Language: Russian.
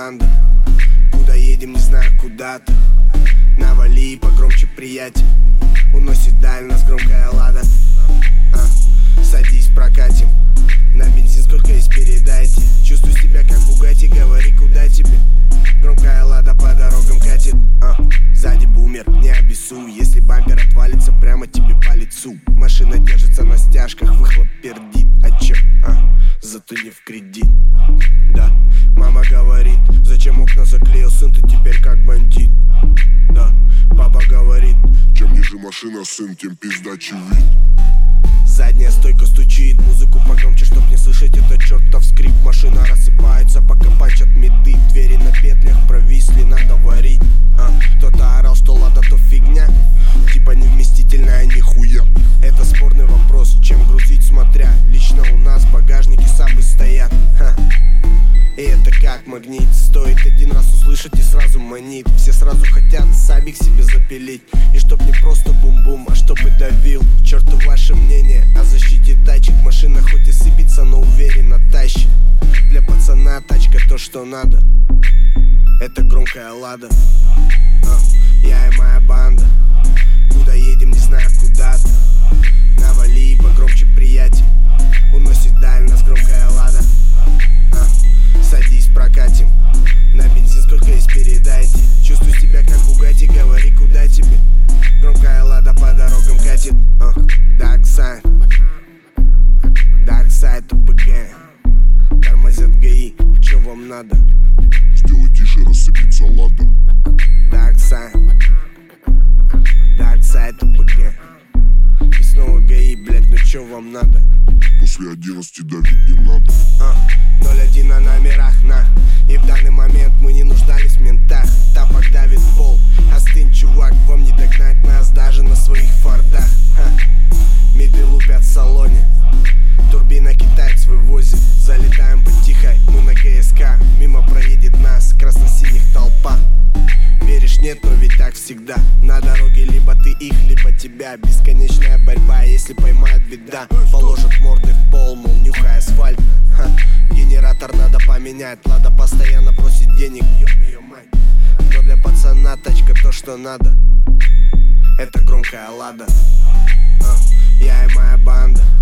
банда. Куда едем, не знаю, куда-то. Навали погромче, приятель. Уносит даль нас громкая лада. Садись, прокатим. На бензин сколько есть, передайте. Чувствую себя как Бугатти, говори, куда тебе. Громкая лада по дорогам катит. Сзади бумер, не обессуй. Если бампер отвалится, прямо тебе по лицу. Машина держится на стяжках, выхлоп пердит. А чё? Зато не в кредит. Да, мама говорит, зачем окна заклеил, сын, ты теперь как бандит. Да, папа говорит, чем ниже машина, сын, тем пиздачий вид. Задняя стойка стучит, музыку погромче, чтоб не слышать этот чертов скрип. Машина рассыпается, пока панчат меды. Двери на петлях провисли, надо варить. Кто-то орал, что лада то фигня, типа невместительная нихуя. Это спорный вопрос, чем грузить, смотря. Лично у нас в багажнике сабы стоят. И это как магнит. Стоит один раз услышать и сразу манит. Все сразу хотят сабик себе запилить. И чтоб не просто бум-бум, а чтобы давил. К черту ваше мнение о защите тачек. Машина хоть и сыпется, но уверенно тащит. Для пацана тачка то, что надо. Это громкая лада. Я и моя банда. Куда едем, не знаю, куда-то. Навали погромче, приятель. Уносит даль нас громкая лада. Садись, прокатим. На бензин сколько есть, передайте. Чувствую себя как Бугатти, говори, куда тебе. Громкая лада по дорогам катит. Dark Side ОПГ. Тормозят ГАИ, чё вам надо? Сделай тише, рассыпется лада. Dark Side ОПГ. И снова ГАИ, блять, ну чё вам надо? После 11 давить не надо. 01 на номерах, на. И в данный момент мы не нуждались в ментах. Тапок давит в пол, остынь, чувак. Вам не догнать нас даже на своих фордах. Миды лупят в салоне, турбина китаец вывозит. Залетаем под тихой, мы на ГСК. Мимо проедет нас красно-синих толпа. Веришь, нет, но ведь так всегда. На дороге либо ты их, либо тебя. Бесконечная борьба, если поймают, беда. Положат морды в пол, мол, нюхай асфальт. Генератор надо поменять, лада постоянно просит денег, ёб её мать. Но для пацана тачка то, что надо. Это громкая лада. Я и моя банда.